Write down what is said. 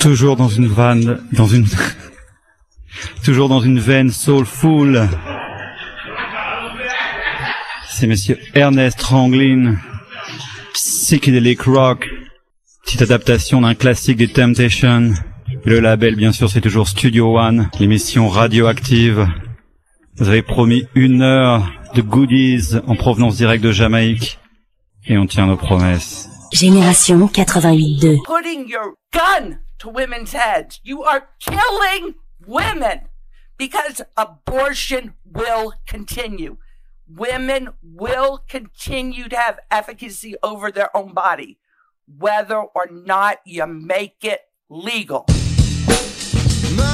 Toujours dans une vanne, toujours dans une veine soulful. C'est monsieur Ernest Ranglin, Psychedelic Rock, petite adaptation d'un classique des Temptations. Et le label, bien sûr, c'est toujours Studio One, l'émission radioactive. Vous avez promis 1 heure de goodies en provenance directe de Jamaïque. Et on tient nos promesses. Génération 88.2. Putting your gun to women's heads. You are killing women because abortion will continue. Women will continue to have efficacy over their own body, whether or not you make it legal.